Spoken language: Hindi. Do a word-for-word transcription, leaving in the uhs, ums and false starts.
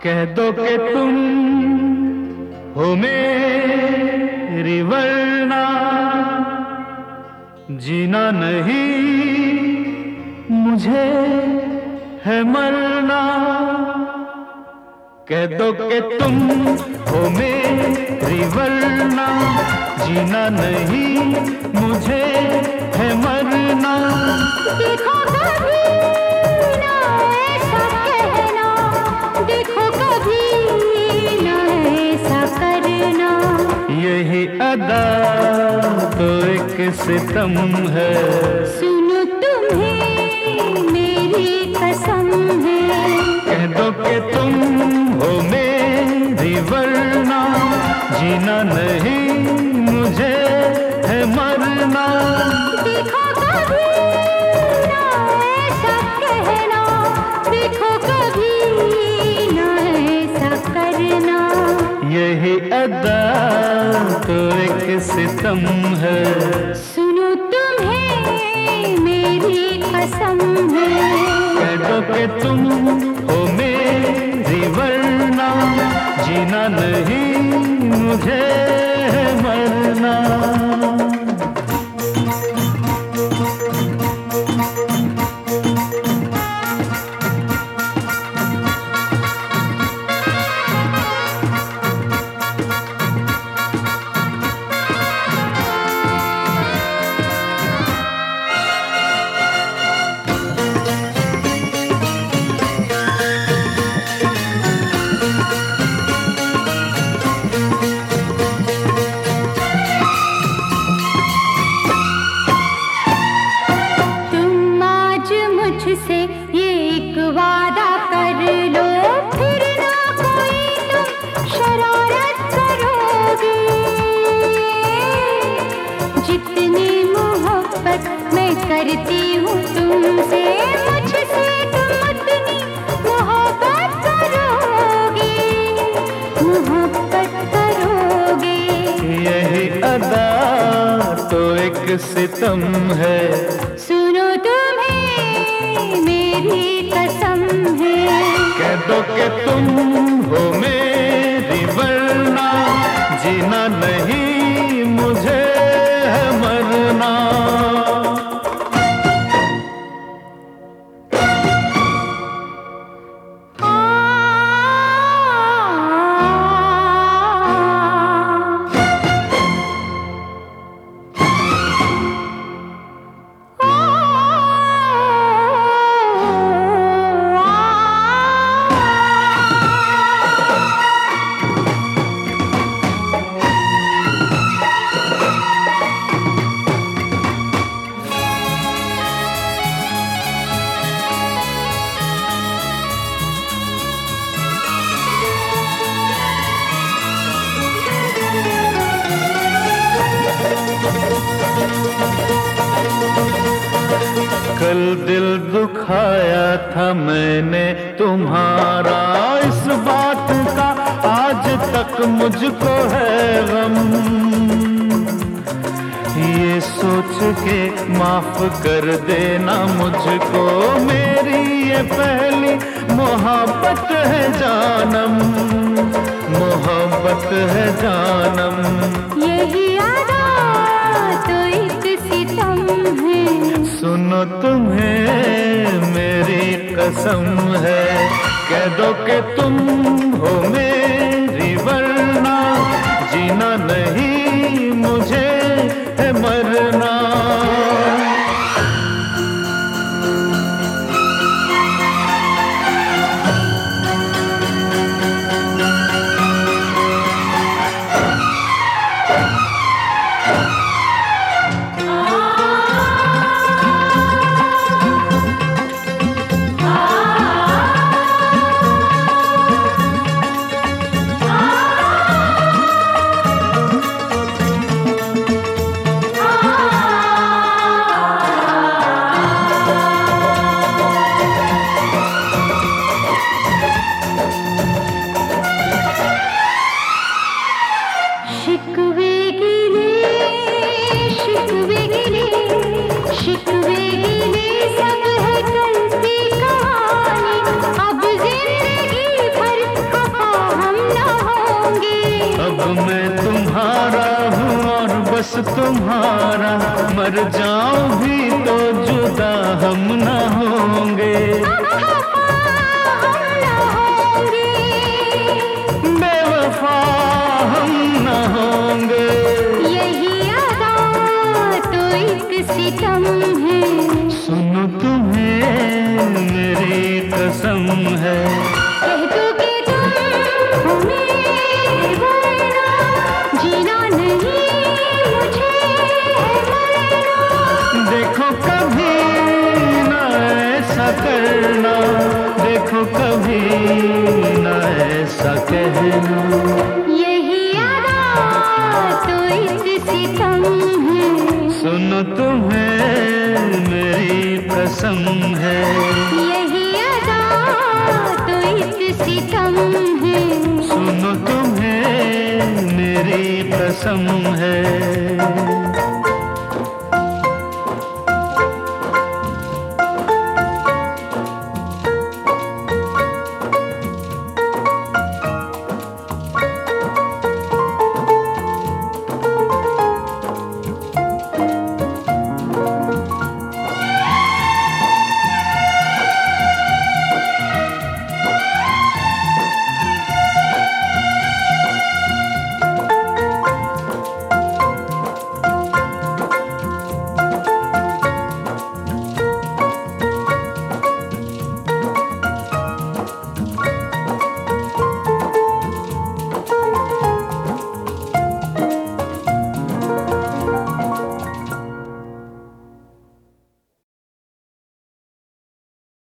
कह दो कि तुम हो मेरी वरना जीना नहीं मुझे है मरना। कह दो कि तुम हो मेरी वरना जीना नहीं मुझे है मरना। देखो कभी ना ऐसा कहना, देखो कभी ना ऐसा करना। यही अदा तो एक सितम है। सुनो तुम्हें मेरी कसम है। कह दो कि तुम हो मेरी वरना जीना नहीं मुझे है मरना। देखो कभी ना ऐसा कहना, देखो कभी ना ऐसा करना। यही अदा तो एक सितम है। सुनो तुम्हें मेरी कसम है। कह दो कि तुम हो मेरी वरना जीना नहीं मुझे है मरना। मुझसे ये एक वादा कर लो, फिर ना कोई तुम शरारत करोगे। जितनी मोहब्बत मैं करती हूँ तुमसे, मुझसे तुम उतनी मोहब्बत करोगे, मोहब्बत करोगे। यही अदा तो एक सितम है। सुनो तुम्हें मेरी कसम है। कह दो कि तुम हो मेरी वरना जीना नहीं मुझे है मरना। कल दिल दुखाया था मैंने तुम्हारा, इस बात का आज तक मुझको है गम। ये सोच के माफ कर देना मुझको, मेरी ये पहली मोहब्बत है जानम, मोहब्बत है जानम। यही अदा तो एक सितम है। सुनो तुम्हें मेरी कसम है। कह दो कि तुम हो मेरी वरना जीना नहीं मुझे है मरना। आ अब मैं तुम्हारा हूँ और बस तुम्हारा, मर जाऊं भी तो जुदा हम न होंगे। बेवफा हम न होंगे। यही अदा तो एक सितम है। सुनो तुम्हें मेरी कसम है, कह दो कि तुम हो मेरे वरना जीना नहीं मुझे है मरना। देखो कभी न ऐसा करना, देखो कभी न ऐसा कहना। यही अदा तो एक सितम है। सुनो तुम्हें मेरी कसम है, यही अदा तो एक सितम है। सुनो तुम्हें मेरी कसम है।